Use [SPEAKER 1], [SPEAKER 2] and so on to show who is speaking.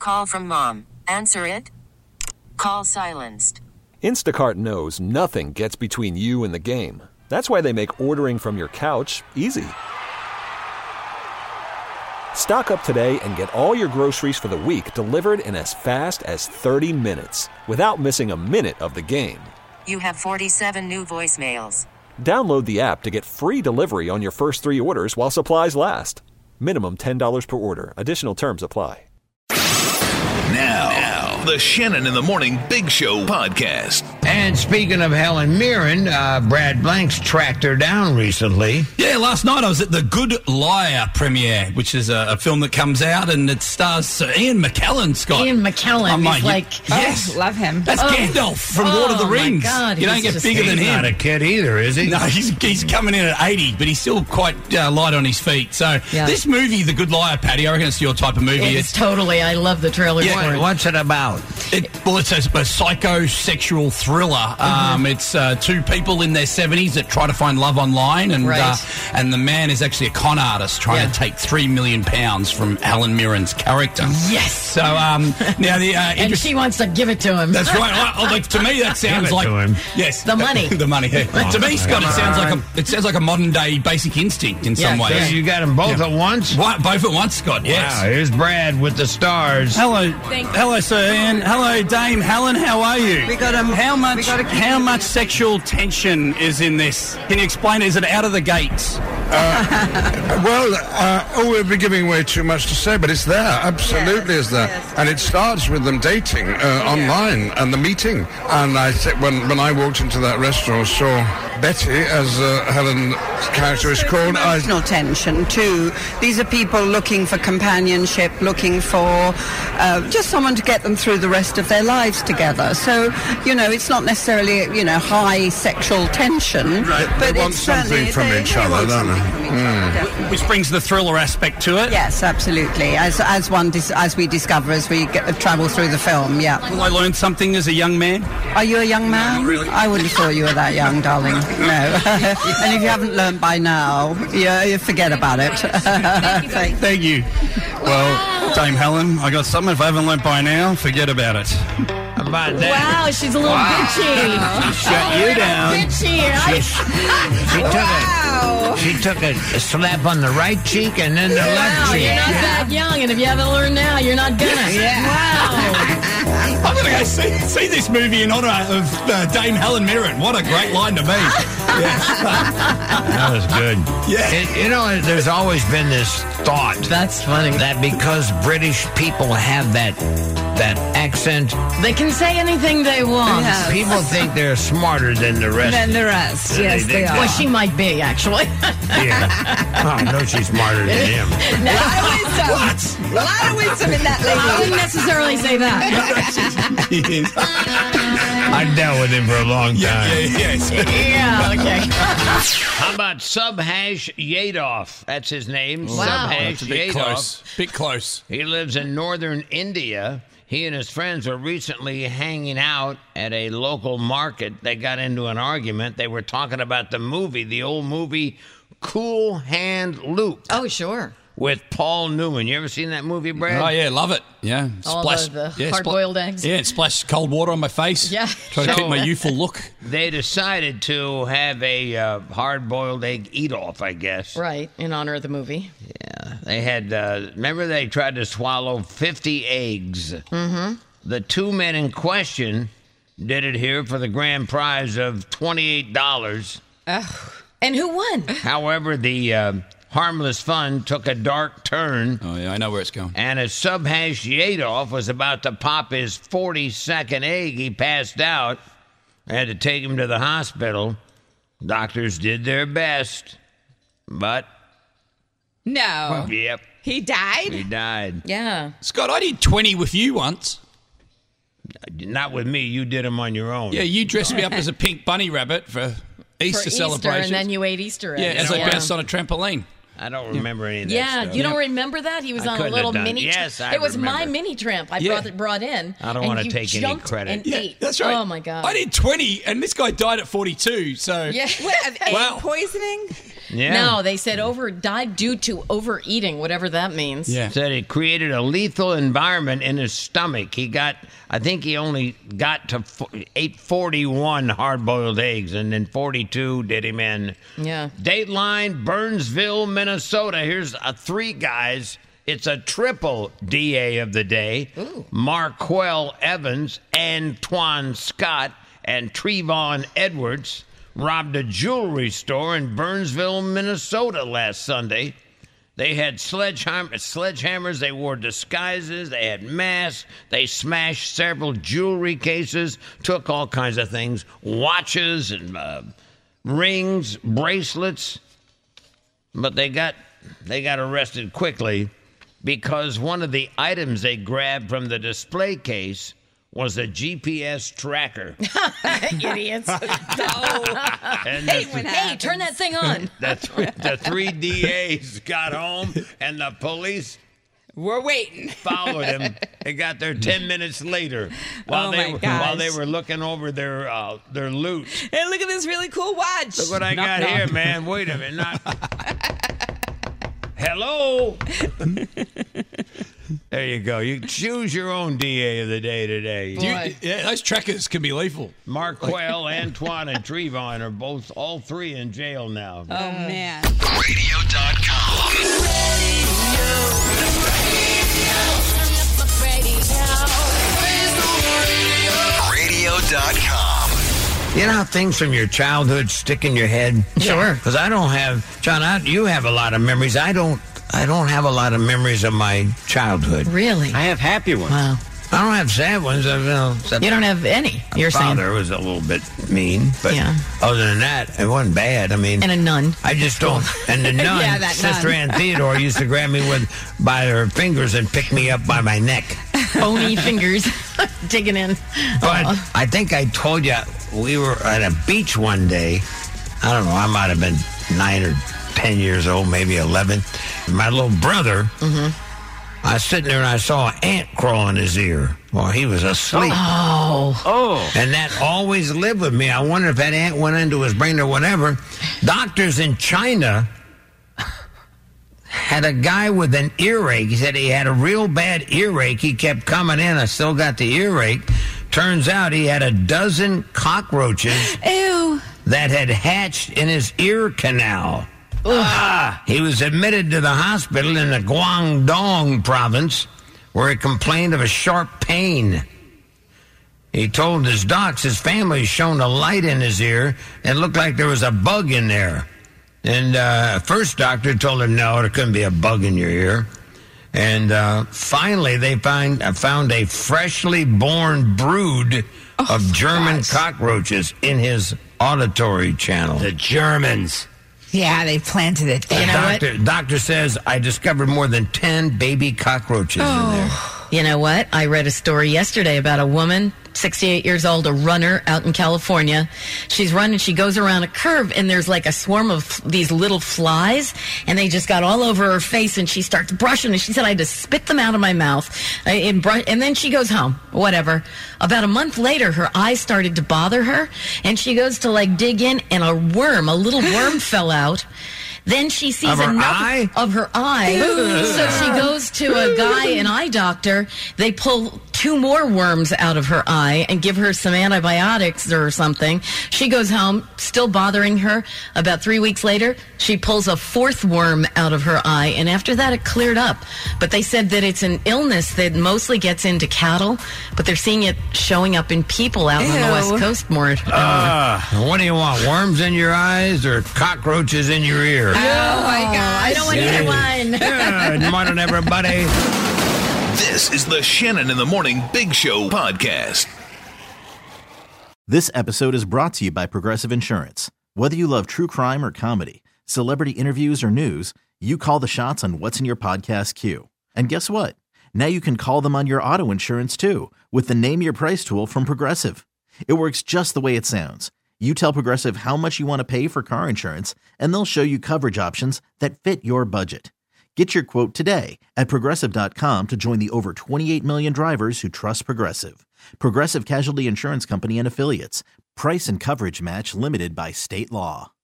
[SPEAKER 1] call from mom. Answer it. Call silenced.
[SPEAKER 2] Instacart knows nothing gets between you and the game. That's why they make ordering from your couch easy. Stock up today and get all your groceries for the week delivered in as fast as 30 minutes without missing a minute of the game.
[SPEAKER 1] You have 47 new voicemails.
[SPEAKER 2] Download the app to get free delivery on your first 3 orders while supplies last. Minimum $10 per order. Additional terms apply.
[SPEAKER 3] Now, the Shannon in the Morning Big Show podcast.
[SPEAKER 4] And speaking of Helen Mirren, Brad Blanks tracked her down recently.
[SPEAKER 5] Yeah, last night I was at the Good Liar premiere, which is a film that comes out and it stars Ian McKellen, Scott.
[SPEAKER 6] Ian McKellen is
[SPEAKER 5] yes,
[SPEAKER 6] love him.
[SPEAKER 5] That's Gandalf from Lord of the Rings.
[SPEAKER 6] My God,
[SPEAKER 5] you don't get bigger than him.
[SPEAKER 4] He's not a kid either, is he?
[SPEAKER 5] No, he's coming in at 80, but he's still quite light on his feet. So this movie, The Good Liar, Patty, I reckon it's your type of movie.
[SPEAKER 6] It's totally. I love the trailer for it.
[SPEAKER 4] What's it about?
[SPEAKER 5] It's a psycho-sexual thriller. It's 2 people in their 70s that try to find love online, and the man is actually a con artist trying to take £3 million from Helen Mirren's character.
[SPEAKER 6] Yes.
[SPEAKER 5] So now the
[SPEAKER 6] and she wants to give it to him.
[SPEAKER 5] That's right. To me, that sounds like yes,
[SPEAKER 6] the money.
[SPEAKER 5] The money. Yeah. To me, Scott, it sounds like a modern day Basic Instinct in some ways.
[SPEAKER 4] So you got them both at once.
[SPEAKER 5] Both at once, Scott. Yes.
[SPEAKER 4] Wow, here's Brad with the stars.
[SPEAKER 5] Hello, Sir Ian. Hello, Dame Helen. How are you?
[SPEAKER 7] We got him.
[SPEAKER 5] How much sexual tension is in this? Can you explain? Is it out of the gates?
[SPEAKER 8] We'll be giving away too much to say, but it's there. Absolutely is there.
[SPEAKER 7] Yes.
[SPEAKER 8] And it starts with them dating online and the meeting. And I said, when I walked into that restaurant, saw Betty, as Helen's character is called.
[SPEAKER 7] Emotional tension too. These are people looking for companionship, looking for just someone to get them through the rest of their lives together. So, it's not necessarily, high sexual tension.
[SPEAKER 8] Right.
[SPEAKER 7] But
[SPEAKER 8] they want something from each other, don't they?
[SPEAKER 5] Which brings the thriller aspect to it.
[SPEAKER 7] Yes, absolutely. As we discover as we travel through the film, yeah.
[SPEAKER 5] Will I learn something as a young man?
[SPEAKER 7] Are you a young man?
[SPEAKER 5] No, really.
[SPEAKER 7] I wouldn't have thought you were that young, darling. No. And if you haven't learned by now, you forget about it.
[SPEAKER 5] Thank you. Well, Dame Helen, I got something. If I haven't learned by now, forget about it.
[SPEAKER 4] About that.
[SPEAKER 6] Wow, she's a little bitchy.
[SPEAKER 4] She shut you down.
[SPEAKER 6] Bitchy.
[SPEAKER 4] She took a slap on the right cheek and then the left cheek.
[SPEAKER 6] You're not that young, and if you haven't learned now, you're not gonna. Wow.
[SPEAKER 5] I'm going to go see this movie in honour of Dame Helen Mirren. What a great line to me. Yes.
[SPEAKER 4] That was good.
[SPEAKER 5] Yeah.
[SPEAKER 4] There's always been this thought.
[SPEAKER 6] That's funny.
[SPEAKER 4] That because British people have that accent,
[SPEAKER 6] they can say anything they want.
[SPEAKER 7] Yes.
[SPEAKER 4] People think they're smarter than the rest.
[SPEAKER 6] Yes, they are. Well, she might be, actually.
[SPEAKER 4] Yeah. Oh, no, she's smarter than him.
[SPEAKER 6] No.
[SPEAKER 7] A lot of wisdom in that lady.
[SPEAKER 6] I wouldn't necessarily say that.
[SPEAKER 4] I dealt with him for a long time.
[SPEAKER 6] Yeah, okay.
[SPEAKER 4] How about Subhash Yadov? That's his name.
[SPEAKER 6] Wow.
[SPEAKER 4] Subhash
[SPEAKER 5] That's a bit
[SPEAKER 4] Yadov.
[SPEAKER 5] Bit close.
[SPEAKER 4] He lives in northern India. He and his friends were recently hanging out at a local market. They got into an argument. They were talking about the old movie Cool Hand Luke.
[SPEAKER 6] Oh, sure.
[SPEAKER 4] With Paul Newman. You ever seen that movie, Brad?
[SPEAKER 5] Oh, yeah, love it. Yeah.
[SPEAKER 6] All the hard-boiled eggs.
[SPEAKER 5] Yeah, it splashed cold water on my face.
[SPEAKER 6] Yeah.
[SPEAKER 5] Try to keep my youthful look.
[SPEAKER 4] They decided to have a hard-boiled egg eat-off, I guess.
[SPEAKER 6] Right, in honor of the movie.
[SPEAKER 4] Yeah. They had, remember they tried to swallow 50 eggs. Mm-hmm. The 2 men in question did it here for the grand prize of $28.
[SPEAKER 6] And who won?
[SPEAKER 4] However, the harmless fun took a dark turn.
[SPEAKER 5] Oh, yeah, I know where it's going.
[SPEAKER 4] And as Subhash Yadov was about to pop his 42nd egg, he passed out. They had to take him to the hospital. Doctors did their best, but...
[SPEAKER 9] No.
[SPEAKER 4] Yep.
[SPEAKER 9] He died?
[SPEAKER 4] He died.
[SPEAKER 6] Yeah.
[SPEAKER 5] Scott, I did 20 with you once.
[SPEAKER 4] Not with me. You did them on your own.
[SPEAKER 5] Yeah, you dressed me up as a pink bunny rabbit for Easter celebrations.
[SPEAKER 6] And then you ate Easter eggs.
[SPEAKER 5] Yeah, as I bounced on a trampoline.
[SPEAKER 4] I don't remember any of that stuff.
[SPEAKER 6] You don't remember that? He was on a little mini tramp.
[SPEAKER 4] Yes, I
[SPEAKER 6] It was
[SPEAKER 4] remember.
[SPEAKER 6] my mini tramp I brought in.
[SPEAKER 4] I don't want to take any credit.
[SPEAKER 6] And ate.
[SPEAKER 5] That's right.
[SPEAKER 6] Oh, my God.
[SPEAKER 5] I did 20, and this guy died at 42, so...
[SPEAKER 6] Yeah.
[SPEAKER 9] What, of egg poisoning?
[SPEAKER 4] Yeah.
[SPEAKER 6] No, they said died due to overeating, whatever that means.
[SPEAKER 5] Yeah.
[SPEAKER 4] Said it created a lethal environment in his stomach. I think he only got to ate 41 hard-boiled eggs, and then 42 did him in.
[SPEAKER 6] Yeah.
[SPEAKER 4] Dateline, Burnsville, Minnesota. Here's 3 guys. It's a triple DA of the day.
[SPEAKER 6] Ooh.
[SPEAKER 4] Marquel Evans, Antoine Scott, and Trevon Edwards robbed a jewelry store in Burnsville, Minnesota last Sunday. They had sledgehammers, they wore disguises, they had masks, they smashed several jewelry cases, took all kinds of things, watches and rings, bracelets. But they got arrested quickly because one of the items they grabbed from the display case was a GPS tracker.
[SPEAKER 6] Idiots.
[SPEAKER 4] And
[SPEAKER 6] Hey, turn that thing on.
[SPEAKER 4] the 3 DAs got home, and the police
[SPEAKER 9] We're waiting.
[SPEAKER 4] followed him. They got there 10 minutes later while they were looking over their loot.
[SPEAKER 9] Hey, look at this really cool watch.
[SPEAKER 4] Look what I got here, man. Wait a minute. Hello. There you go. You choose your own DA of the day today.
[SPEAKER 5] Those trackers can be lethal.
[SPEAKER 4] Marquel, Antoine, and Trevon are all 3 in jail now.
[SPEAKER 9] Oh, man.
[SPEAKER 3] Radio.com.
[SPEAKER 4] You know how things from your childhood stick in your head?
[SPEAKER 6] Sure.
[SPEAKER 4] Because I don't have, John, you have a lot of memories. I don't have a lot of memories of my childhood.
[SPEAKER 6] Really?
[SPEAKER 10] I have happy ones.
[SPEAKER 6] Wow.
[SPEAKER 4] I don't have sad ones.
[SPEAKER 6] You don't have any, you're saying.
[SPEAKER 4] Father was a little bit mean, but
[SPEAKER 6] Yeah.
[SPEAKER 4] other than that, it wasn't bad. I mean,
[SPEAKER 6] And a nun.
[SPEAKER 4] I just don't. And the nun,
[SPEAKER 9] Yeah, that
[SPEAKER 4] Sister
[SPEAKER 9] nun.
[SPEAKER 4] Ann Theodore, used to grab me by her fingers and pick me up by my neck.
[SPEAKER 6] Bony fingers digging in.
[SPEAKER 4] But I think I told you we were at a beach one day. I don't know. I might have been 9 or 10 years old, maybe 11. My little brother. I was sitting there and I saw an ant crawl in his ear. Well, he was asleep.
[SPEAKER 10] Oh.
[SPEAKER 4] And that always lived with me. I wonder if that ant went into his brain or whatever. Doctors in China had a guy with an earache. He said he had a real bad earache. He kept coming in. I still got the earache. Turns out he had a dozen cockroaches
[SPEAKER 9] Ew.
[SPEAKER 4] that had hatched in his ear canal. He was admitted to the hospital in the Guangdong province where he complained of a sharp pain. He told his docs his family shone a light in his ear and it looked like there was a bug in there. And first doctor told him, no, there couldn't be a bug in your ear. And finally they found a freshly born brood of German cockroaches in his auditory channel.
[SPEAKER 10] The Germans.
[SPEAKER 9] Yeah, they planted it there.
[SPEAKER 4] Doctor says I discovered more than 10 baby cockroaches in there.
[SPEAKER 6] You know what? I read a story yesterday about a woman, 68 years old, a runner out in California. She's running, she goes around a curve, and there's like a swarm of these little flies, and they just got all over her face, and she starts brushing, and she said, I had to spit them out of my mouth. And then she goes home, whatever. About a month later, her eyes started to bother her, and she goes to like dig in, and a little worm fell out. Then she sees
[SPEAKER 4] Of her eye?
[SPEAKER 6] Of her eye. So she goes to a guy, an eye doctor. They pull 2 more worms out of her eye and give her some antibiotics or something. She goes home, still bothering her. About 3 weeks later, she pulls a 4th worm out of her eye. And after that, it cleared up. But they said that it's an illness that mostly gets into cattle, but they're seeing it showing up in people out on the West Coast more.
[SPEAKER 4] What do you want, worms in your eyes or cockroaches in your ear?
[SPEAKER 9] Oh, my gosh.
[SPEAKER 6] I don't want either one.
[SPEAKER 4] Good morning, everybody.
[SPEAKER 3] This is the Shannon in the Morning Big Show podcast.
[SPEAKER 11] This episode is brought to you by Progressive Insurance. Whether you love true crime or comedy, celebrity interviews or news, you call the shots on what's in your podcast queue. And guess what? Now you can call them on your auto insurance too with the Name Your Price tool from Progressive. It works just the way it sounds. You tell Progressive how much you want to pay for car insurance, and they'll show you coverage options that fit your budget. Get your quote today at Progressive.com to join the over 28 million drivers who trust Progressive. Progressive Casualty Insurance Company and Affiliates. Price and coverage match limited by state law.